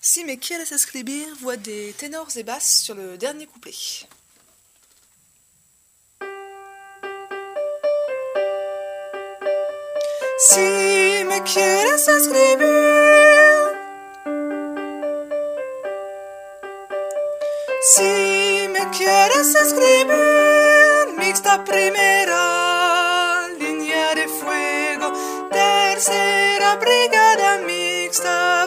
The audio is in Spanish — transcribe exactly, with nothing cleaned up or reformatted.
Si me quieres escribir, voix des ténors et basses sur le dernier couplet. Si me quieres escribir, si me quieres escribir, mixta primera, línea de fuego, tercera brigada mixta.